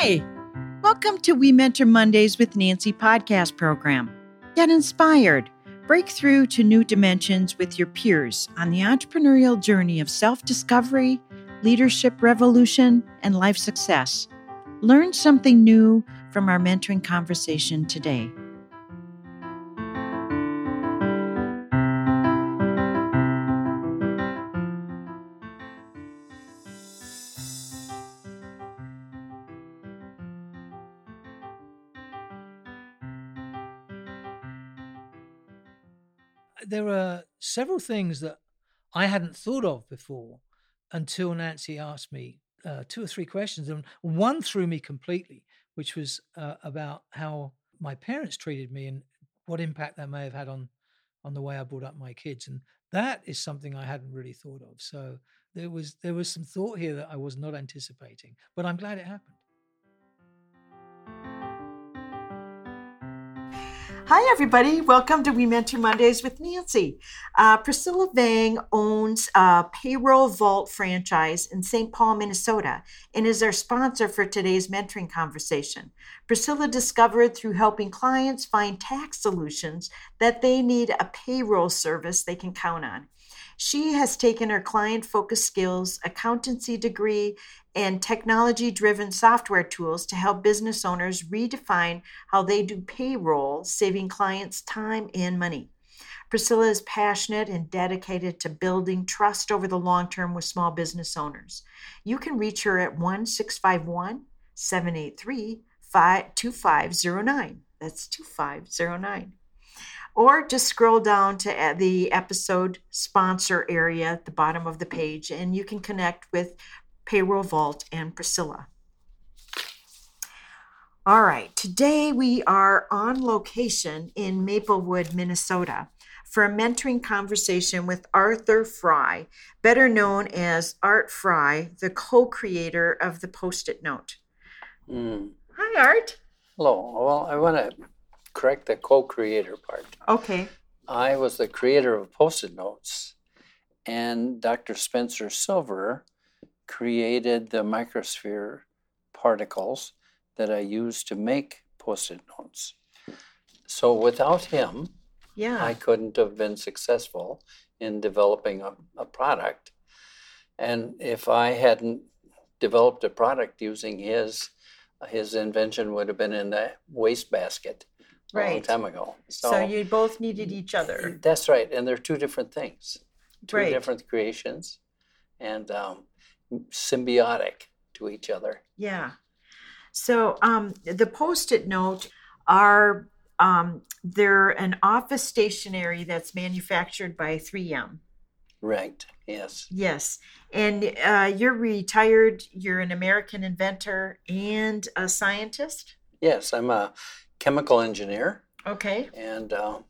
Hi, welcome to We Mentor Mondays with Nancy podcast program. Get inspired, break through to new dimensions with your peers on the entrepreneurial journey of self-discovery, leadership revolution, and life success. Learn something new from our mentoring conversation today. There are several things that I hadn't thought of before until Nancy asked me 2 or 3 questions, and one threw me completely, which was about how my parents treated me and what impact that may have had on the way I brought up my kids, and that is something I hadn't really thought of. So there was some thought here that I was not anticipating, but I'm glad it happened. Hi, everybody. Welcome to We Mentor Mondays with Nancy. Priscilla Vang owns a Payroll Vault franchise in St. Paul, Minnesota, and is our sponsor for today's mentoring conversation. Priscilla discovered through helping clients find tax solutions that they need a payroll service they can count on. She has taken her client-focused skills, accountancy degree, and technology-driven software tools to help business owners redefine how they do payroll, saving clients time and money. Priscilla is passionate and dedicated to building trust over the long term with small business owners. You can reach her at 1-651-783-2509. That's 2509. Or just scroll down to the episode sponsor area at the bottom of the page, and you can connect with Payroll Vault and Priscilla. All right, today we are on location in Maplewood, Minnesota, for a mentoring conversation with Arthur Fry, better known as Art Fry, the co-creator of the Post-it Note. Hi, Art. Hello. Well, I want to correct the co-creator part. Okay. I was the creator of Post-it Notes, and Dr. Spencer Silver created the microsphere particles that I use to make Post-it Notes. So without him, I couldn't have been successful in developing a product. And if I hadn't developed a product using his invention would have been in the wastebasket a long time ago. So you both needed each other. That's right. And they're two different things, two Right. different creations, and symbiotic to each other. Yeah. So the Post-it Note are they're an office stationery that's manufactured by 3M. Right. Yes. Yes. And you're retired. You're an American inventor and a scientist. Yes, I'm a chemical engineer. Okay. And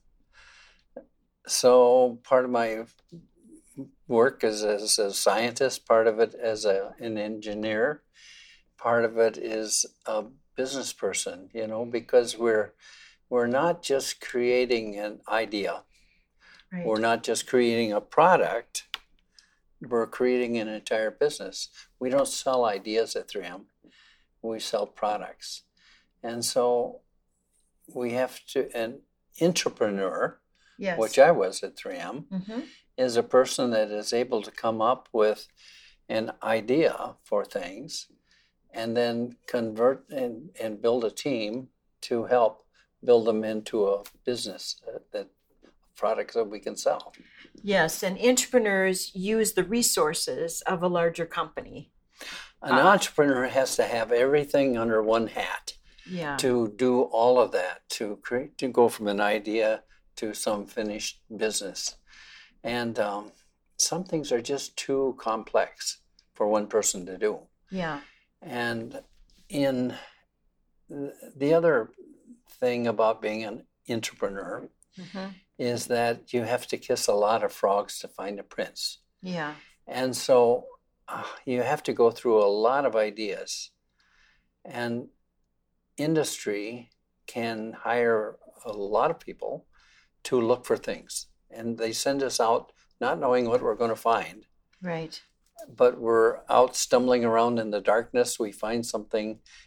so part of my work is as a scientist, part of it as an engineer, part of it is a business person, because we're not just creating an idea. Right. We're not just creating a product. We're creating an entire business. We don't sell ideas at 3M. We sell products. And so we have to, an entrepreneur, Yes. which I was at 3M, Mm-hmm. is a person that is able to come up with an idea for things and then convert and build a team to help build them into a business, that products that we can sell. Yes. And entrepreneurs use the resources of a larger company. An entrepreneur has to have everything under one hat to do all of that, to go from an idea to some finished business. And some things are just too complex for one person to do. Yeah. And in the other thing about being an entrepreneur is that you have to kiss a lot of frogs to find a prince. Yeah. And so you have to go through a lot of ideas. And industry can hire a lot of people to look for things. And they send us out not knowing what we're going to find. Right. But we're out stumbling around in the darkness. We find something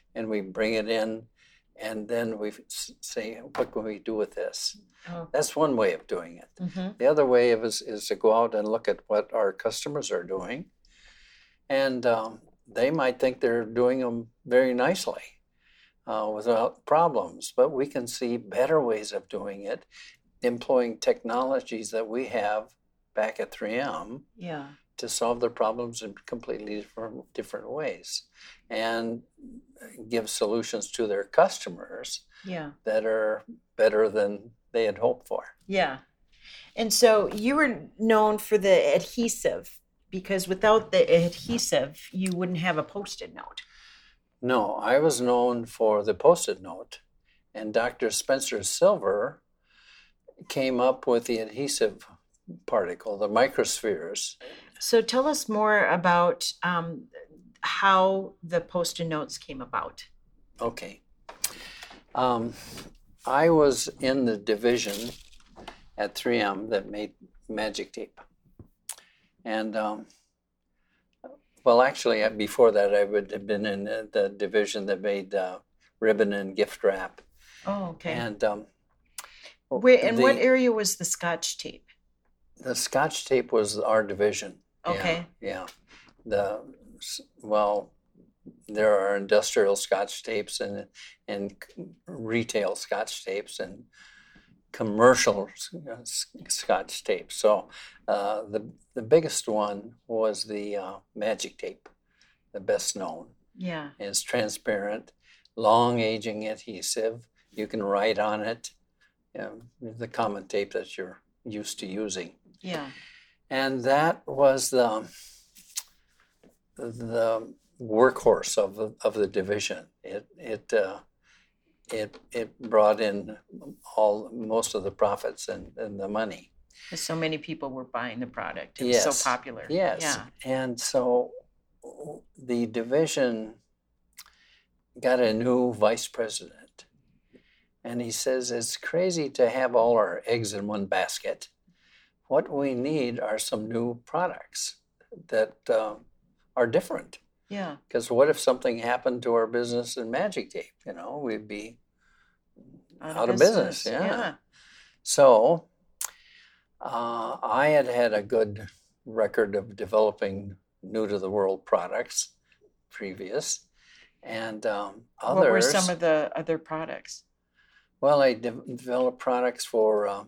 and we bring it in, and then we say, what can we do with this? Oh. That's one way of doing it. Mm-hmm. The other way is to go out and look at what our customers are doing, and they might think they're doing them very nicely without problems, but we can see better ways of doing it, employing technologies that we have back at 3M Yeah. to solve their problems in completely different ways, and give solutions to their customers Yeah. that are better than they had hoped for. Yeah. And so you were known for the adhesive, because without the adhesive, you wouldn't have a Post-it note. No, I was known for the Post-it note, and Dr. Spencer Silver came up with the adhesive particle, the microspheres. So tell us more about how the Post-it notes came about. Okay. I was in the division at 3M that made magic tape. And, well, actually, before that, I would have been in the division that made ribbon and gift wrap. Oh, okay. And what area was the Scotch tape? The Scotch tape was our division. Okay. Yeah. Well, there are industrial Scotch tapes and retail Scotch tapes and commercial Scotch tapes. So the biggest one was the magic tape, the best known. Yeah. It's transparent, long aging adhesive. You can write on it. The common tape that you're used to using. Yeah. And that was the workhorse of the division. It brought in most of the profits and the money. So many people were buying the product. It was Yes. so popular. Yes. Yeah. And so the division got a new vice president. And he says, it's crazy to have all our eggs in one basket. What we need are some new products that are different. Yeah. Because what if something happened to our business in magic tape? We'd be out of business. Yeah. So I had a good record of developing new to the world products previous, and others. What were some of the other products? Well, I developed products for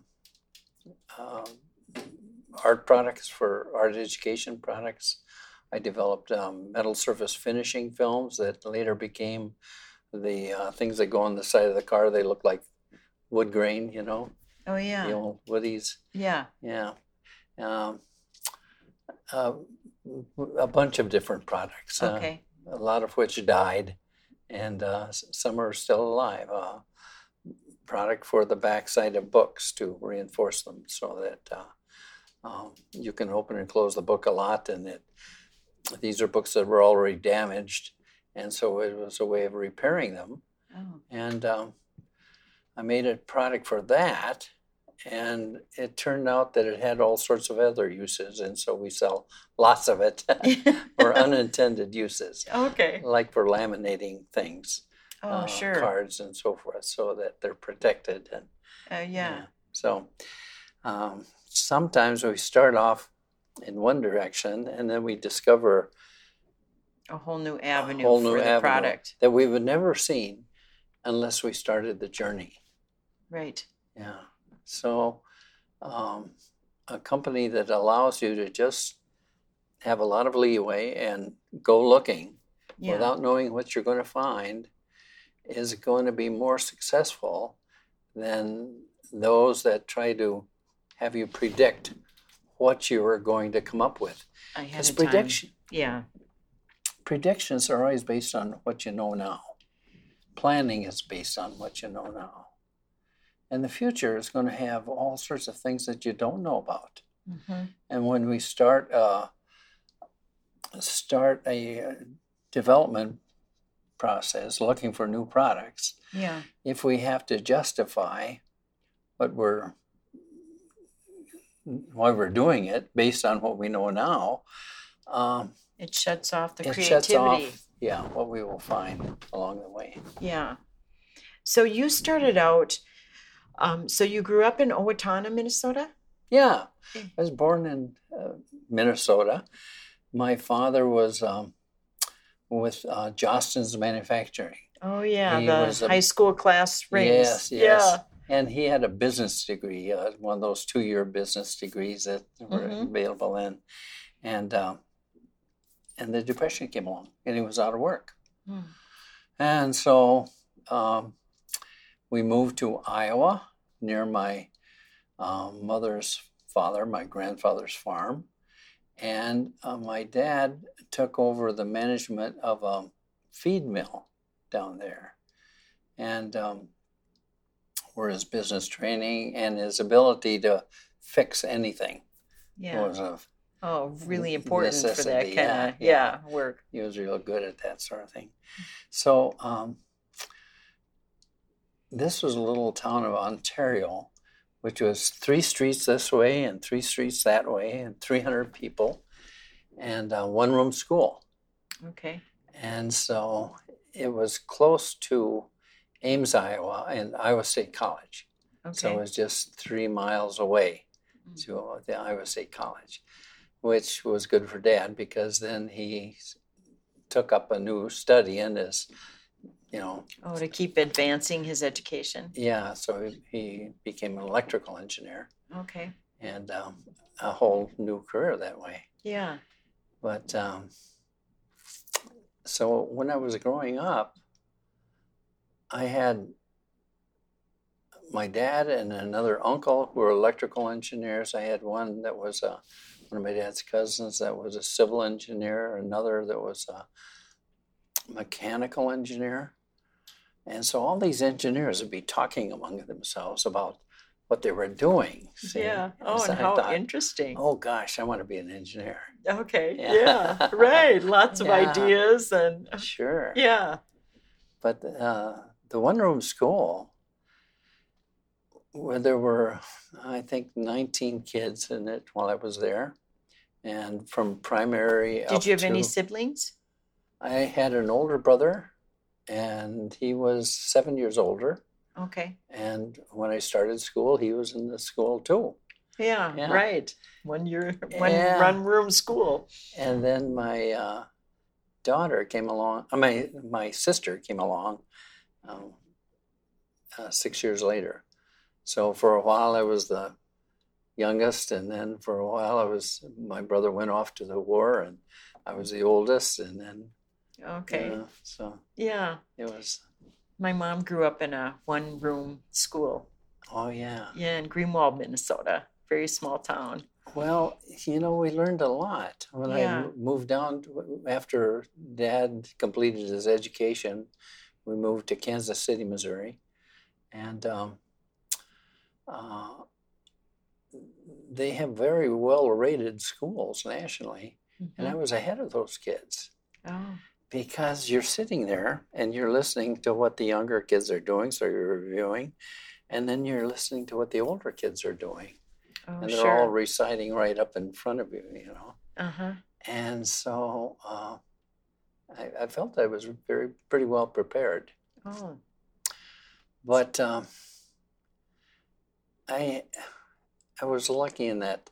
art products, for art education products. I developed metal surface finishing films that later became the things that go on the side of the car. They look like wood grain, Oh, yeah. the old woodies. Yeah. Yeah. A bunch of different products. Okay. A lot of which died, and some are still alive. Product for the backside of books to reinforce them so that you can open and close the book a lot, and these are books that were already damaged, and so it was a way of repairing them. Oh. And I made a product for that, and it turned out that it had all sorts of other uses, and so we sell lots of it for unintended uses. Okay. Like for laminating things. Oh, sure. Cards and so forth, so that they're protected. And yeah. So sometimes we start off in one direction, and then we discover a whole new avenue for the product that we would never seen unless we started the journey. Right. Yeah. So a company that allows you to just have a lot of leeway and go looking without knowing what you're going to find is going to be more successful than those that try to have you predict what you are going to come up with. Because predictions are always based on what you know now. Planning is based on what you know now. And the future is going to have all sorts of things that you don't know about. Mm-hmm. And when we start a development process looking for new products, if we have to justify why we're doing it based on what we know now, it shuts off the creativity. Shuts off what we will find along the way. Yeah. So you started out, so you grew up in Owatonna, Minnesota? Yeah, I was born in Minnesota. My father was with Jostens Manufacturing. Oh, yeah, He the was high school class rings. Yes. Yeah. And he had a business degree, one of those 2-year business degrees that were available then. And the Depression came along, and he was out of work. And so we moved to Iowa near my mother's father, my grandfather's farm. And my dad took over the management of a feed mill down there. And where his business training and his ability to fix anything was really important for that necessity. kind of work. He was real good at that sort of thing. So this was a little town of Ontario, which was 3 streets this way and 3 streets that way, and 300 people, and a one-room school. Okay. And so it was close to Ames, Iowa, and Iowa State College. Okay. So it was just 3 miles away to the Iowa State College, which was good for Dad because then he took up a new study in his, to keep advancing his education. Yeah, so he became an electrical engineer. Okay. And a whole new career that way. Yeah. But so when I was growing up, I had my dad and another uncle who were electrical engineers. I had one that was one of my dad's cousins that was a civil engineer, another that was a mechanical engineer. And so all these engineers would be talking among themselves about what they were doing. See? Yeah. Oh, and how interesting. Oh, gosh, I want to be an engineer. Okay. Yeah. Right. Lots of ideas and. Sure. Yeah. But the one-room school, where there were, I think, 19 kids in it while I was there, and from primary up to... Did you have any siblings? I had an older brother, and he was 7 years older. Okay. And when I started school, he was in the school too. Yeah. Right. One-room school. And then my daughter came along, my sister came along 6 years later. So for a while I was the youngest, and then for a while my brother went off to the war, and I was the oldest, and then so yeah, it was. My mom grew up in a one-room school. Oh yeah. Yeah, in Greenwald, Minnesota, very small town. Well, we learned a lot when I moved down after Dad completed his education. We moved to Kansas City, Missouri, and they have very well-rated schools nationally, and I was ahead of those kids. Oh. Because you're sitting there and you're listening to what the younger kids are doing, so you're reviewing, and then you're listening to what the older kids are doing. Oh, and they're all reciting right up in front of you, Uh-huh. And so I felt I was pretty well prepared. Oh. But I was lucky in that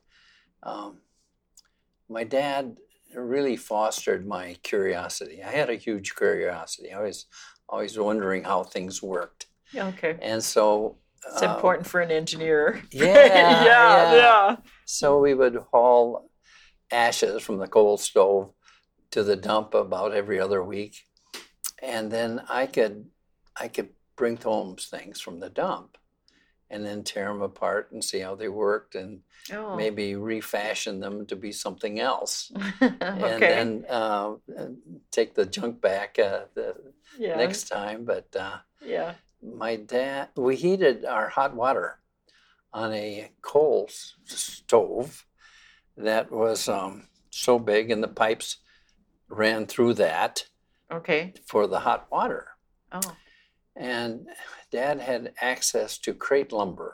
my dad really fostered my curiosity. I had a huge curiosity. I was always wondering how things worked. Okay. And so it's important for an engineer. Yeah. So we would haul ashes from the coal stove to the dump about every other week, and then I could bring home things from the dump, and then tear them apart and see how they worked, and maybe refashion them to be something else. And then take the junk back next time. But my dad, we heated our hot water on a coal stove that was so big, and the pipes ran through that for the hot water. Oh. And Dad had access to crate lumber,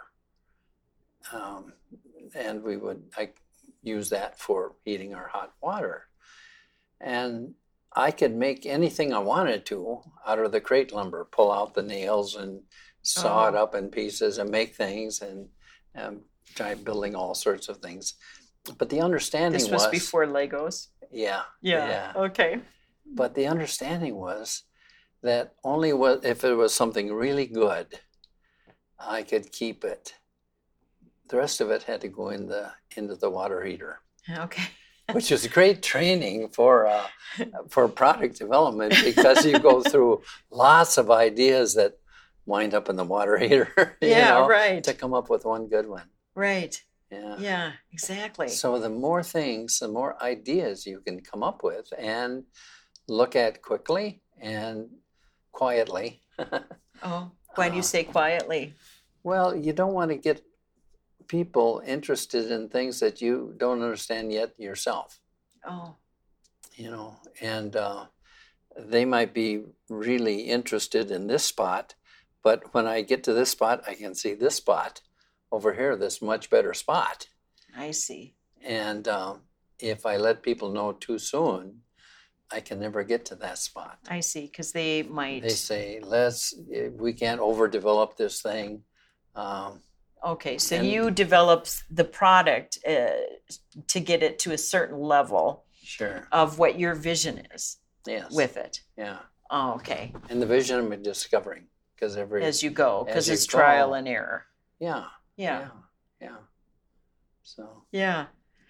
and we would use that for heating our hot water. And I could make anything I wanted to out of the crate lumber, pull out the nails and saw it Oh. up in pieces and make things and try building all sorts of things. But the understanding This was before Legos. yeah, Yeah. Okay. But the understanding was that only if it was something really good, I could keep it. The rest of it had to go into the water heater, Okay. which is great training for product development because you go through lots of ideas that wind up in the water heater. Yeah, right. To come up with one good one. Right. Yeah. Yeah, exactly. So the more things, the more ideas you can come up with and look at quickly and quietly. Oh, why do you say quietly? Well, you don't want to get people interested in things that you don't understand yet yourself. Oh. And they might be really interested in this spot, but when I get to this spot, I can see this spot over here, this much better spot. I see. And if I let people know too soon, I can never get to that spot. I see, because they might. They say, we can't overdevelop this thing. Okay, so you developed the product to get it to a certain level Sure. of what your vision is Yes. with it. Yeah. Oh, okay. And the vision I'm discovering because As you go, because as you it's trial go. and error. Yeah. Yeah. Yeah. So Yeah.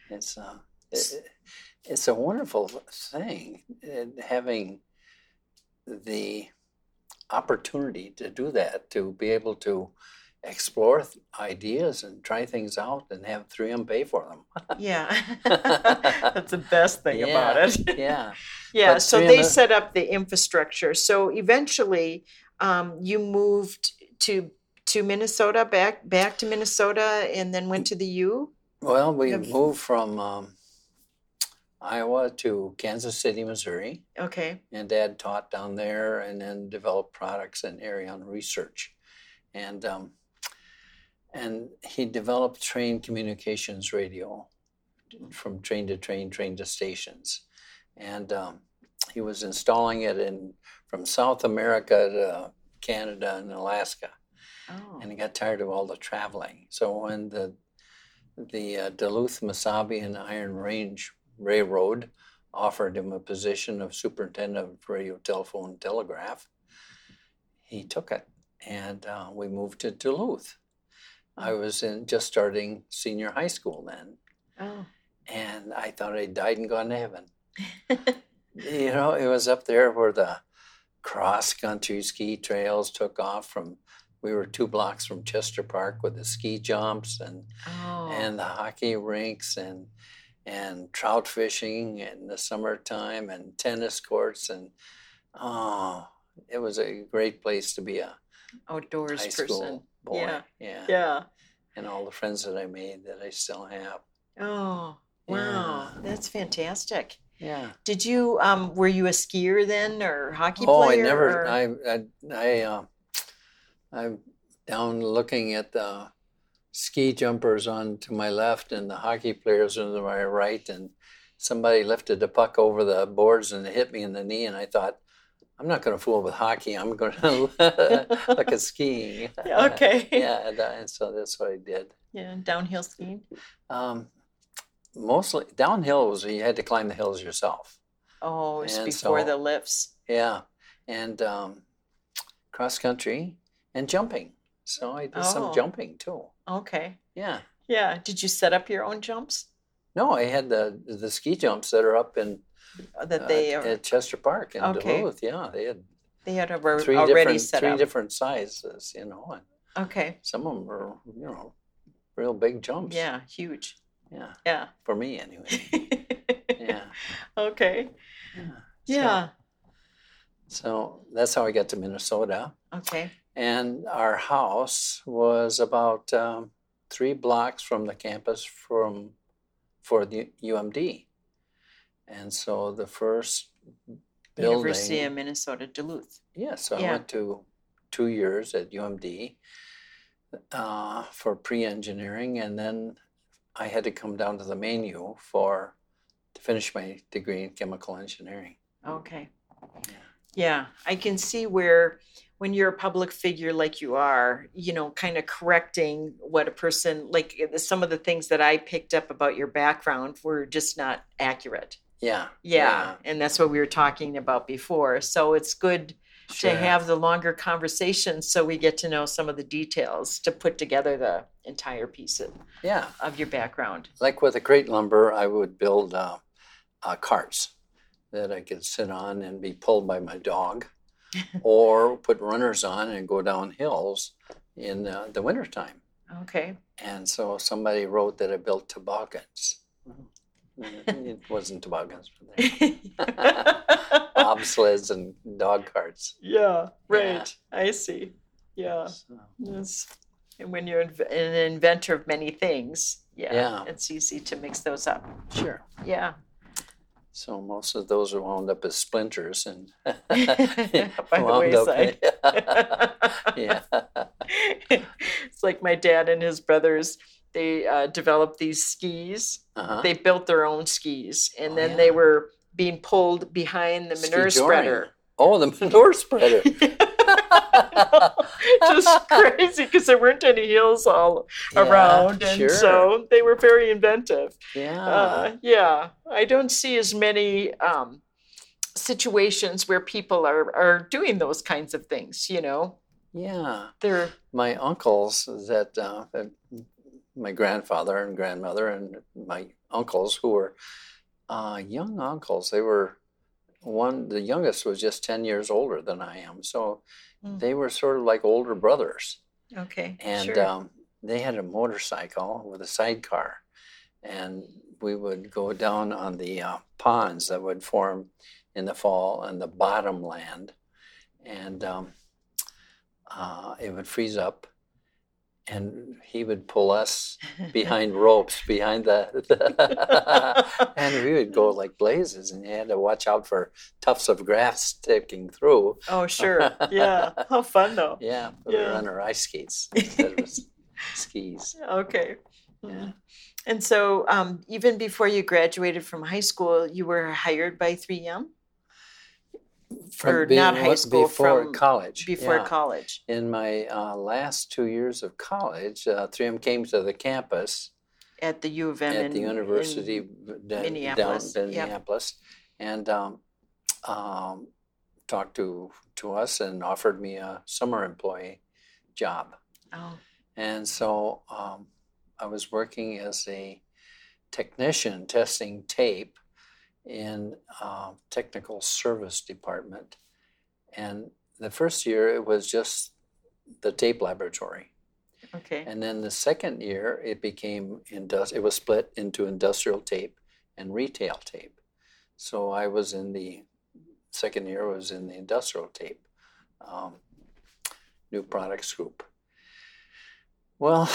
it's a wonderful thing having the opportunity to do that, to be able to explore ideas and try things out and have 3M pay for them. Yeah. That's the best thing about it. Yeah. Yeah, But so 3M they set up the infrastructure. So eventually you moved to Minnesota, back to Minnesota, and then went to the U? Well, we moved from Iowa to Kansas City, Missouri, Okay. and Dad taught down there and then developed products and area on research. And he developed train communications radio from train to train, train to stations. And he was installing it from South America to Canada and Alaska. Oh. And he got tired of all the traveling. So when the Duluth, Mesabi, and Iron Range Railroad offered him a position of superintendent of radio, telephone, and telegraph, he took it. And we moved to Duluth. I was just starting senior high school then. Oh. And I thought I died and gone to heaven. It was up there where the cross-country ski trails took off from. We were 2 blocks from Chester Park with the ski jumps and the hockey rinks and trout fishing in the summertime and tennis courts and it was a great place to be a outdoors high person. school boy. Yeah. And all the friends that I made that I still have. Oh, wow. Yeah. That's fantastic. Yeah. Did you were you a skier then or hockey Oh, player? I never. Or? I'm down looking at the ski jumpers on to my left and the hockey players on to my right, and somebody lifted the puck over the boards and it hit me in the knee, and I thought, I'm not going to fool with hockey. I'm going to look at skiing. Okay. Yeah, and so that's what I did. Yeah, downhill skiing. Mostly downhill was you had to climb the hills yourself. Oh, it's And before so- the lifts. Yeah, and cross country and jumping. So I did some Oh. jumping too. Okay. Yeah. Yeah. Did you set up your own jumps No, I had the ski jumps that are up in that they at Chester Park in Okay. Duluth. Yeah, they had had three already set up? different sizes, and Okay. some of them were real big jumps. Yeah. Huge. Yeah, Yeah. for me anyway. Yeah. Okay. Yeah. Yeah. So that's how I got to Minnesota. Okay. And our house was about 3 blocks from the campus for the UMD. And so the first building. University of Minnesota, Duluth. So Yeah. I went to 2 years at UMD for pre-engineering, and then I had to come down to the main U to finish my degree in chemical engineering. Okay. Yeah, I can see where when you're a public figure like you are, kind of correcting what a person, like some of the things that I picked up about your background were just not accurate. Yeah. Yeah, and that's what we were talking about before. So it's good Sure. to have the longer conversations so we get to know some of the details to put together the entire piece Yeah. of your background. Like with the crate lumber, I would build carts that I could sit on and be pulled by my dog, or put runners on and go down hills in the wintertime. Okay. And so somebody wrote that I built toboggans. It wasn't toboggans, but bobsleds and dog carts. Yeah, right. Yeah. I see. Yeah. So, Yes. And when you're an inventor of many things, Yeah. it's easy to mix those up. sure. Yeah. So most of those are wound up as splinters and By the wound up. wayside. Yeah. It's like my dad and his brothers, they developed these skis. Uh-huh. They built their own skis, and Oh, then yeah. they were being pulled behind the manure Ski-joring. spreader. Oh, the manure spreader. Just crazy because there weren't any hills all around, and sure. so they were very inventive. Yeah. Yeah, I don't see as many situations where people are doing those kinds of things. Yeah. They're My uncles that my grandfather and grandmother and my uncles who were young uncles, they were the youngest was just 10 years older than I am. So they were sort of like older brothers. okay. And Sure. they had a motorcycle with a sidecar. And we would go down on the ponds that would form in the fall and the bottom land. And it would freeze up. And he would pull us behind ropes, behind and we would go like blazes, and you had to watch out for tufts of grass sticking through. Oh, sure. Yeah. How fun, though. Yeah, we were Yeah. on our ice skates instead of skis. Okay. Yeah. And so, even before you graduated from high school, you were hired by 3M? Or not high school, before from college. before yeah. college. In my last 2 years of college, 3M came to the campus At the U of M at the university Minneapolis. down in Yep. Minneapolis, and talked to us and offered me a summer employee job. Oh, And so I was working as a technician testing tape in technical service department. And the first year it was just the tape laboratory. okay. And then the second year it became it was split into industrial tape and retail tape. So I was in the second year was in the industrial tape new products group. Well,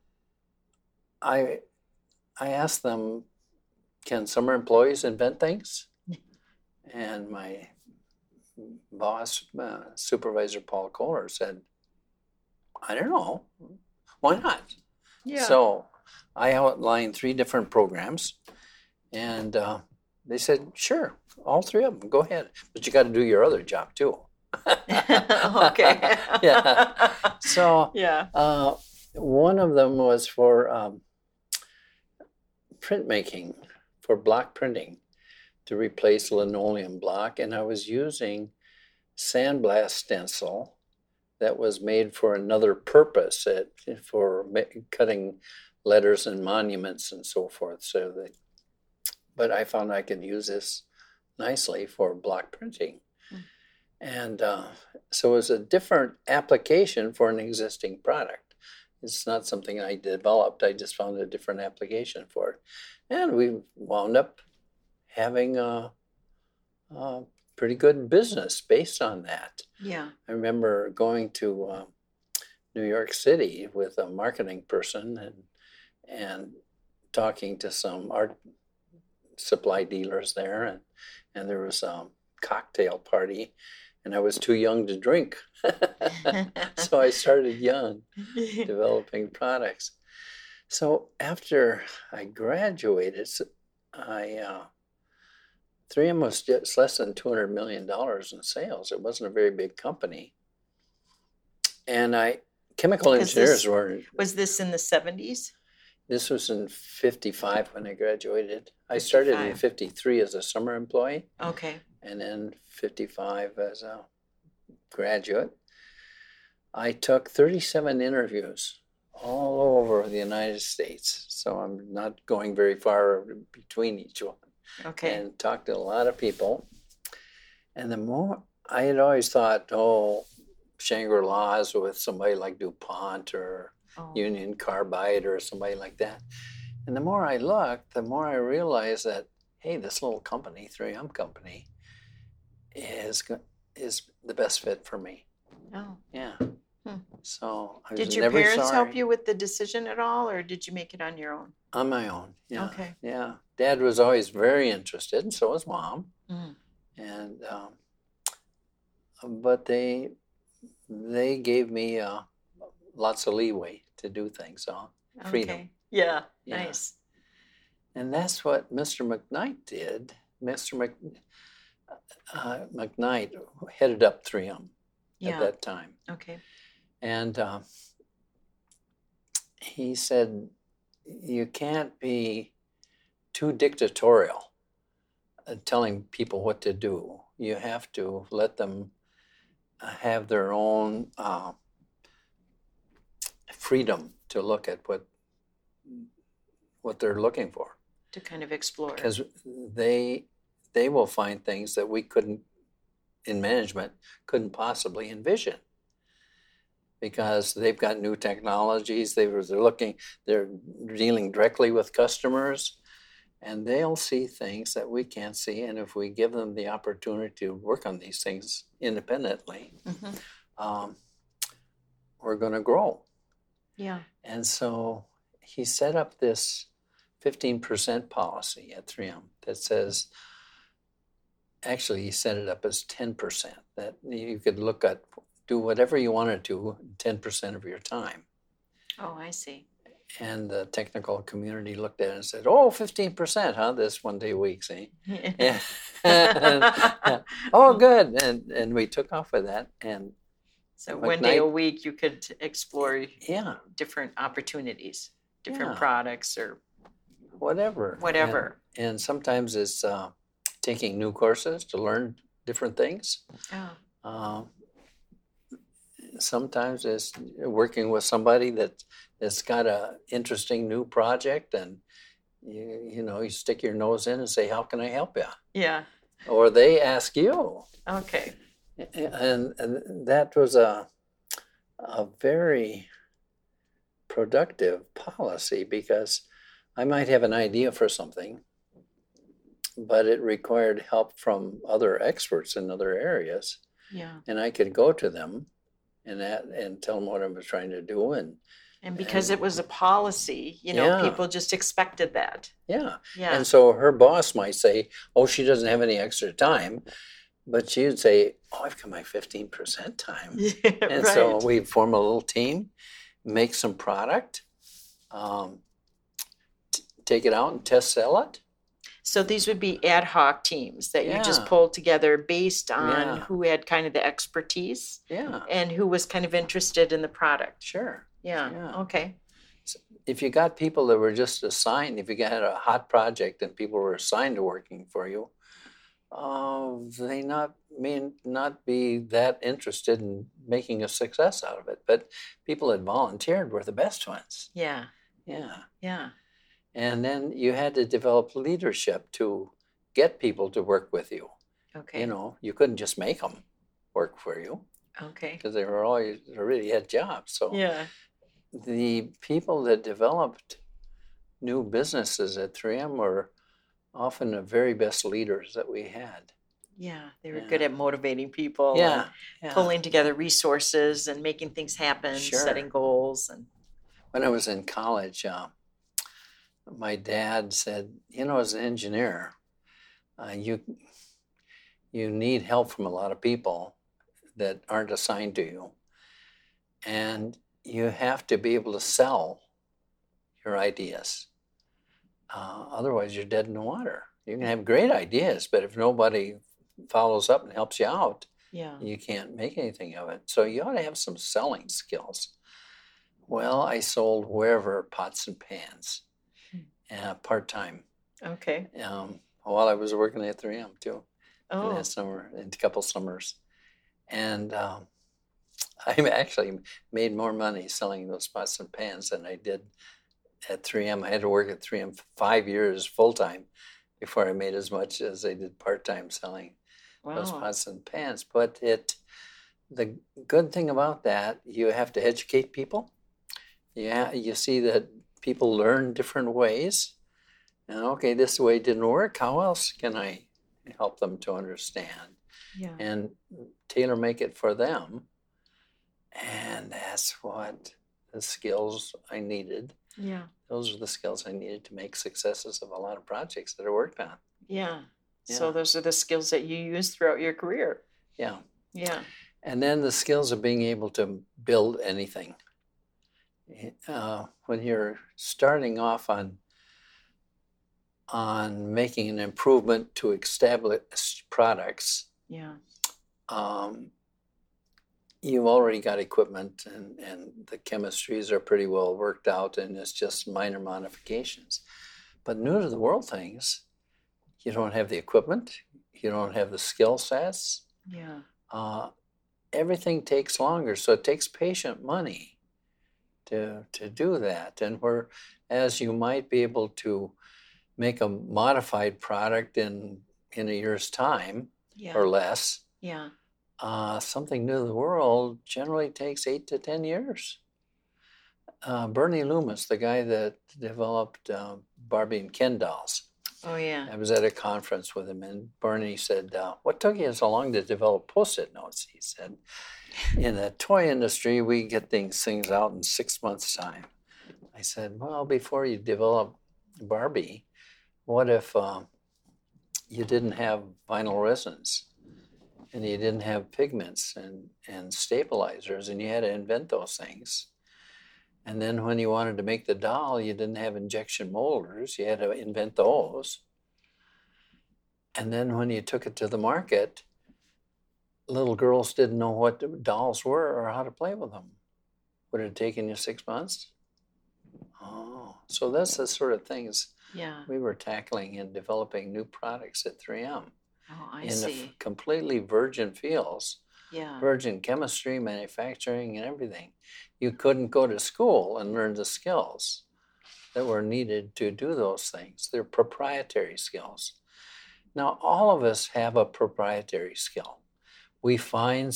I asked them, can summer employees invent things? And my boss, Supervisor Paul Kohler, said, I don't know. Why not? Yeah. So I outlined 3 different programs, and they said, sure, all 3 of them, go ahead. But you got to do your other job too. Okay. Yeah. So Yeah. one of them was for printmaking, for block printing, to replace linoleum block. And I was using sandblast stencil that was made for another purpose, for cutting letters and monuments and so forth. But I found I could use this nicely for block printing. And so it was a different application for an existing product. It's not something I developed. I just found a different application for it. And we wound up having a pretty good business based on that. Yeah. I remember going to New York City with a marketing person and talking to some art supply dealers there, and there was a cocktail party, and I was too young to drink. So I started young, developing products. So after I graduated, I 3M was just less than $200 million in sales. It wasn't a very big company. And chemical engineers were. Was this in the 70s? This was in 55 when I graduated. 55. I started in 53 as a summer employee. Okay. And then 55 as a graduate. I took 37 interviews all over the United States. So I'm not going very far between each one. Okay. And talked to a lot of people. And the more I had always thought, Shangri-La's with somebody like DuPont or Union Carbide or somebody like that. And the more I looked, the more I realized that, hey, this little company, 3M company, is the best fit for me. Oh. Yeah. So I was Did your never parents sorry. help you with the decision at all, or did you make it on your own? On my own, yeah. Okay. Yeah. Dad was always very interested, and so was Mom. Mm. And but they gave me lots of leeway to do things, freedom. Okay. Yeah. Nice. And that's what Mr. McKnight did. Mr. McKnight headed up 3M at that time. Okay. And he said, you can't be too dictatorial telling people what to do. You have to let them have their own freedom to look at what they're looking for. To kind of explore. Because they will find things that we couldn't, in management, couldn't possibly envision. Because they've got new technologies, they're dealing directly with customers, and they'll see things that we can't see. And if we give them the opportunity to work on these things independently, we're going to grow. Yeah. And so he set up this 15% policy at 3M that says, actually he set it up as 10%, that you could do whatever you wanted to 10% of your time. Oh, I see. And the technical community looked at it and said, 15%, huh? This 1 day a week, see? Yeah. Oh, good. And we took off with that. And so 1 day a week you could explore different opportunities, different products or whatever. And sometimes it's taking new courses to learn different things. Oh. Sometimes it's working with somebody that's got an interesting new project, and you stick your nose in and say, how can I help you? Yeah. Or they ask you. Okay. And that was a very productive policy, because I might have an idea for something, but it required help from other experts in other areas. Yeah. And I could go to them and tell them what I was trying to do. And because it was a policy, people just expected that. Yeah. Yeah. And so her boss might say, she doesn't have any extra time. But she would say, I've got my 15% time. Yeah, and right. so we form a little team, make some product, take it out and test sell it. So these would be ad hoc teams that you just pulled together based on who had kind of the expertise and who was kind of interested in the product. Sure. Yeah. Okay. So if you got people that were just assigned, if you had a hot project and people were assigned to working for you, they may not be that interested in making a success out of it. But people that volunteered were the best ones. Yeah. Yeah. Yeah. And then you had to develop leadership to get people to work with you. Okay. You couldn't just make them work for you. Okay. Because they already had jobs. So the people that developed new businesses at 3M were often the very best leaders that we had. Yeah, they were good at motivating people. Pulling together resources and making things happen, setting goals. And when I was in college, my dad said, as an engineer, you need help from a lot of people that aren't assigned to you. And you have to be able to sell your ideas. Otherwise, you're dead in the water. You can have great ideas, but if nobody follows up and helps you out, Yeah. you can't make anything of it. So you ought to have some selling skills. Well, I sold wherever pots and pans, part-time, Okay. while I was working at 3M too, in Oh. that summer, in a couple summers. And I actually made more money selling those pots and pans than I did at 3M. I had to work at 3M for 5 years full-time before I made as much as I did part-time selling those Wow. pots and pans. But the good thing about that, you have to educate people. Yeah, you see that people learn different ways. And okay, this way didn't work. How else can I help them to understand Yeah. and tailor make it for them? And that's what the skills I needed. Yeah. Those are the skills I needed to make successes of a lot of projects that I worked on. Yeah. Yeah. So those are the skills that you use throughout your career. Yeah. Yeah. And then the skills of being able to build anything. When you're starting off on making an improvement to established products, Yeah. You've already got equipment and the chemistries are pretty well worked out and it's just minor modifications. But new to the world things, you don't have the equipment, you don't have the skill sets. Yeah. Everything takes longer, so it takes patient money to do that. And whereas you might be able to make a modified product in a year's time Yeah. or less, Yeah. something new to the world generally takes 8 to 10 years. Bernie Loomis, the guy that developed Barbie and Ken dolls, Oh yeah. I was at a conference with him, and Bernie said, what took you so long to develop Post-it notes? He said, in the toy industry, we get things out in 6 months' time. I said, well, before you develop Barbie, what if you didn't have vinyl resins and you didn't have pigments and stabilizers, and you had to invent those things? And then when you wanted to make the doll, you didn't have injection molders. You had to invent those. And then when you took it to the market, little girls didn't know what dolls were or how to play with them. Would it have taken you 6 months? Oh, so that's the sort of things Yeah. we were tackling in developing new products at 3M. Oh, I in see. the completely virgin fields. Yeah. Virgin chemistry, manufacturing, and everything. You couldn't go to school and learn the skills that were needed to do those things. They're proprietary skills. Now, all of us have a proprietary skill. We find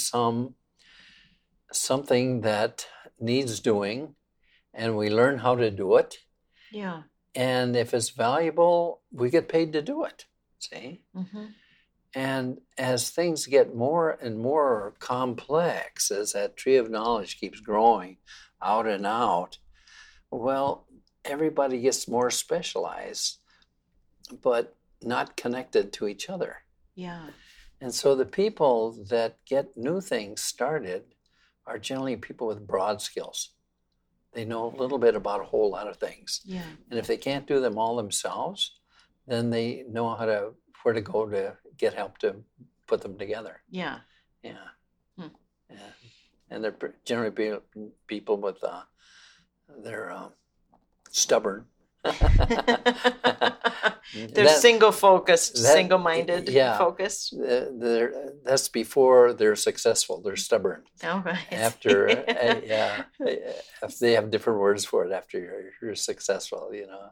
something that needs doing, and we learn how to do it. Yeah. And if it's valuable, we get paid to do it. See? Mm-hmm. And as things get more and more complex, as that tree of knowledge keeps growing out and out, well, everybody gets more specialized, but not connected to each other. Yeah. And so the people that get new things started are generally people with broad skills. They know a little bit about a whole lot of things. Yeah. And if they can't do them all themselves, then they know where to go to get help to put them together. Yeah. Yeah. Hmm. Yeah. And they're generally people with they're stubborn. They're single-focused, single-minded, yeah. focused. That's before they're successful. They're stubborn. Oh, right. After, yeah, if they have different words for it after you're successful, you know.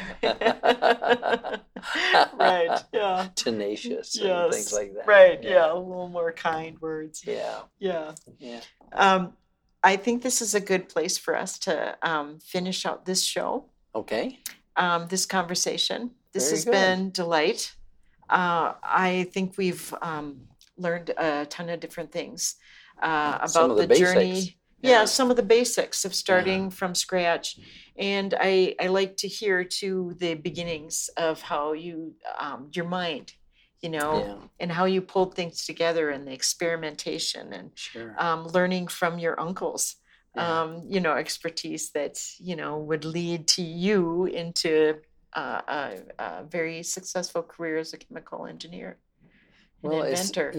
Right. Yeah. Tenacious and Yes. things like that. Right. Yeah. A little more kind words. Yeah. Yeah. Yeah. I think this is a good place for us to finish out this show. Okay. This conversation. This Very has good. been delight. I think we've learned a ton of different things about Some of the journey. basics. Yeah, Yeah. some of the basics of starting from scratch. And I like to hear too the beginnings of how you, your mind, you know, Yeah. and how you pulled things together and the experimentation and Sure. learning from your uncles. Yeah. You know, expertise that, you know, would lead to you into a very successful career as a chemical engineer and Well, inventor.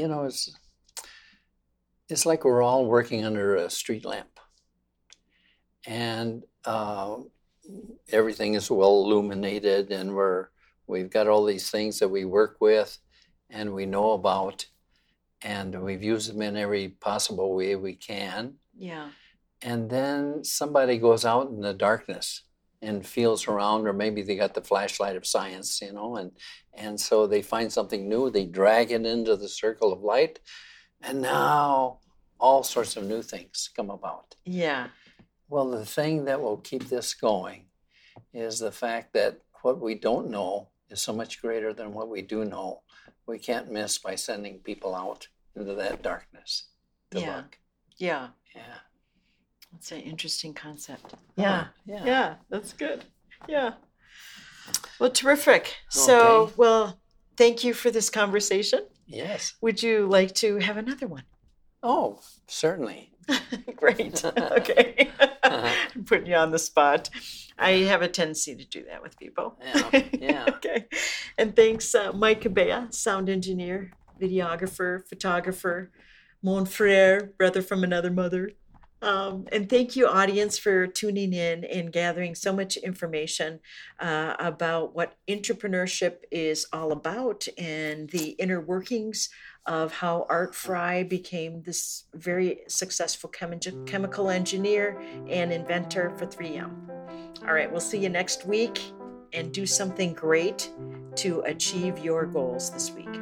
It's like we're all working under a street lamp, and everything is well illuminated, and we've got all these things that we work with and we know about, and we've used them in every possible way we can. Yeah. And then somebody goes out in the darkness and feels around, or maybe they got the flashlight of science, and so they find something new, they drag it into the circle of light, and now all sorts of new things come about. Yeah. Well, the thing that will keep this going is the fact that what we don't know is so much greater than what we do know. We can't miss by sending people out into that darkness to look. Yeah. Yeah. That's an interesting concept. Yeah. Yeah, that's good. Yeah. Well, terrific. So, Okay. well, thank you for this conversation. Yes. Would you like to have another one? Oh, certainly. Great. Okay. I'm putting you on the spot. I have a tendency to do that with people. Yeah. Okay. And thanks, Mike Cabea, sound engineer, videographer, photographer, mon frere, brother from another mother. And thank you, audience, for tuning in and gathering so much information about what entrepreneurship is all about and the inner workings of how Art Fry became this very successful chemical engineer and inventor for 3M. All right, we'll see you next week, and do something great to achieve your goals this week.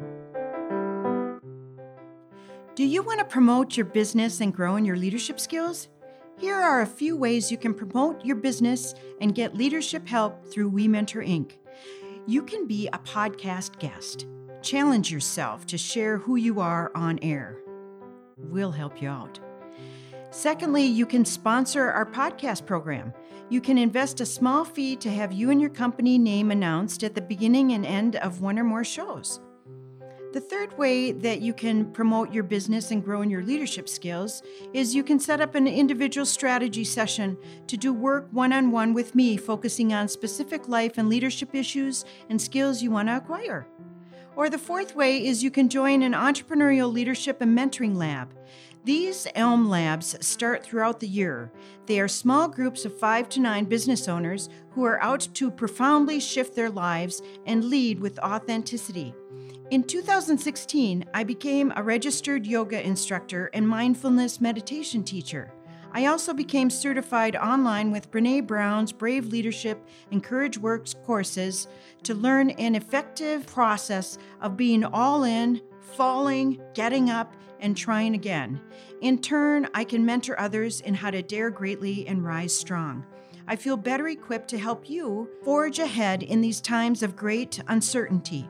Do you want to promote your business and grow in your leadership skills? Here are a few ways you can promote your business and get leadership help through We Mentor Inc. You can be a podcast guest. Challenge yourself to share who you are on air. We'll help you out. Secondly, you can sponsor our podcast program. You can invest a small fee to have you and your company name announced at the beginning and end of one or more shows. The third way that you can promote your business and grow in your leadership skills is you can set up an individual strategy session to do work one-on-one with me, focusing on specific life and leadership issues and skills you want to acquire. Or the fourth way is you can join an entrepreneurial leadership and mentoring lab. These ELM labs start throughout the year. They are small groups of 5 to 9 business owners who are out to profoundly shift their lives and lead with authenticity. In 2016, I became a registered yoga instructor and mindfulness meditation teacher. I also became certified online with Brené Brown's Brave Leadership and Courage Works courses to learn an effective process of being all in, falling, getting up, and trying again. In turn, I can mentor others in how to dare greatly and rise strong. I feel better equipped to help you forge ahead in these times of great uncertainty.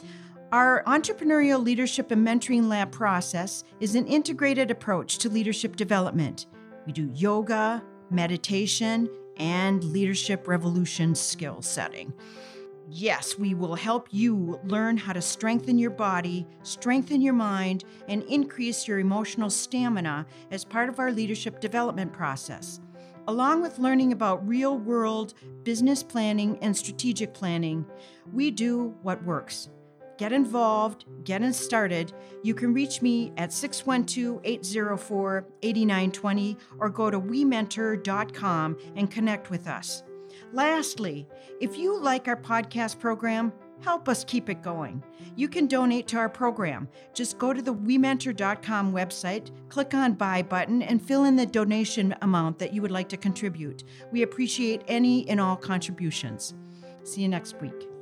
Our entrepreneurial leadership and mentoring lab process is an integrated approach to leadership development. We do yoga, meditation, and leadership revolution skill setting. Yes, we will help you learn how to strengthen your body, strengthen your mind, and increase your emotional stamina as part of our leadership development process. Along with learning about real-world business planning and strategic planning, we do what works. Get involved, get started. You can reach me at 612-804-8920 or go to wementor.com and connect with us. Lastly, if you like our podcast program, help us keep it going. You can donate to our program. Just go to the wementor.com website, click on Buy button, and fill in the donation amount that you would like to contribute. We appreciate any and all contributions. See you next week.